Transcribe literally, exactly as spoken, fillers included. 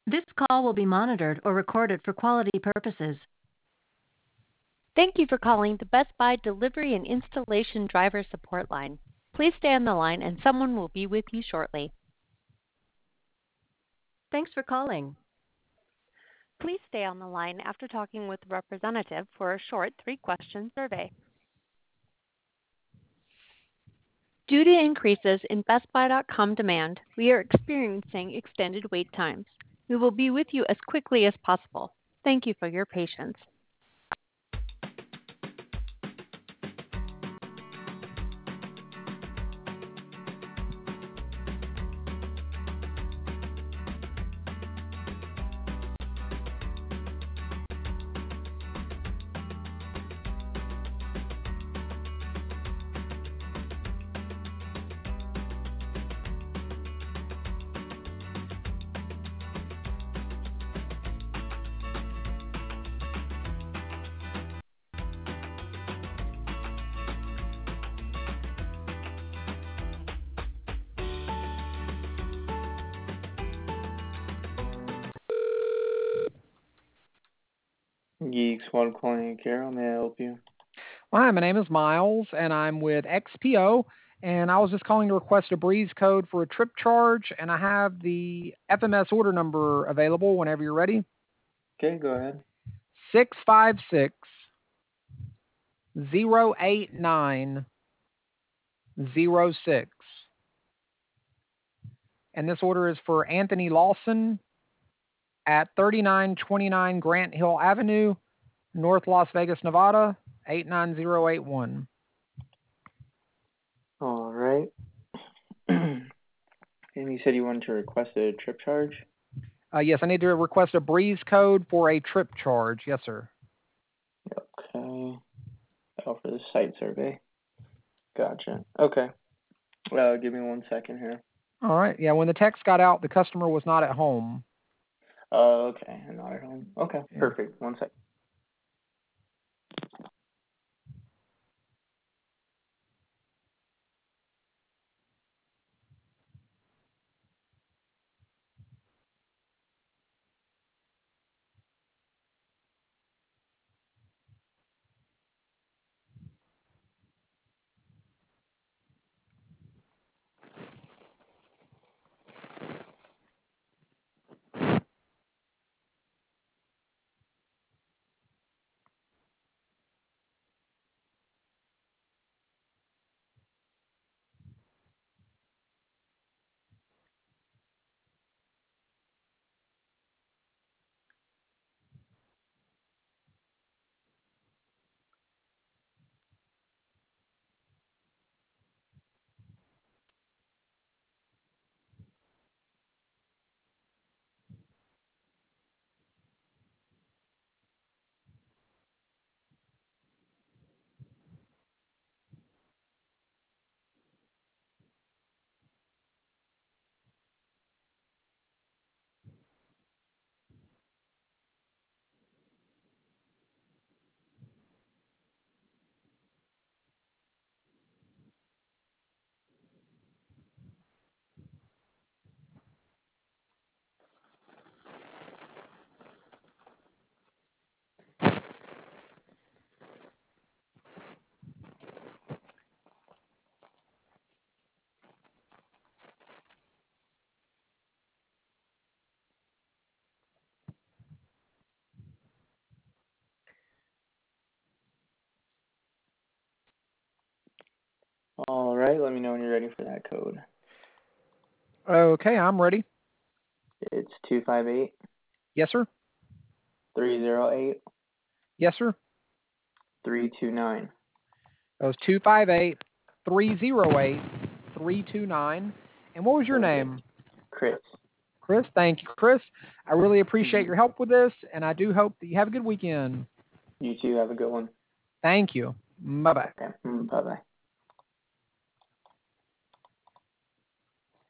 This call will be monitored or recorded for quality purposes. Thank you for calling the Best Buy Delivery and Installation Driver Support Line. Please stay on the line and someone will be with you shortly. Thanks for calling. Please stay on the line after talking with a representative for a short three-question survey. Due to increases in Best Buy dot com demand, we are experiencing extended wait times. We will be with you as quickly as possible. Thank you for your patience. Geek Squad calling Carol. May I help you? Hi, my name is Miles, and I'm with X P O, and I was just calling to request a breeze code for a trip charge, and I have the F M S order number available whenever you're ready. Okay, go ahead. six five six, zero eight nine, zero six. And this order is for Anthony Lawson at thirty-nine twenty-nine Grant Hill Avenue, North Las Vegas, Nevada, eight nine zero eight one. All right. And you said you wanted to request a trip charge? Uh, yes, I need to request a breeze code for a trip charge. Yes, sir. Okay. Oh, for the site survey. Gotcha. Okay. Well, give me one second here. All right. Yeah, when the text got out, the customer was not at home. Oh, okay. I'm not at home. Okay, Yeah. perfect. One second. All right, let me know when you're ready for that code. Okay, I'm ready. It's two five eight, Yes, sir. three zero eight, Yes, sir. three two nine. That was two five eight, three zero eight, three two nine. And what was your Perfect. name? Chris. Chris. Thank you, Chris. I really appreciate Mm-hmm. your help with this, and I do hope that you have a good weekend. You too, have a good one. Thank you. Bye-bye. Okay, mm, bye-bye.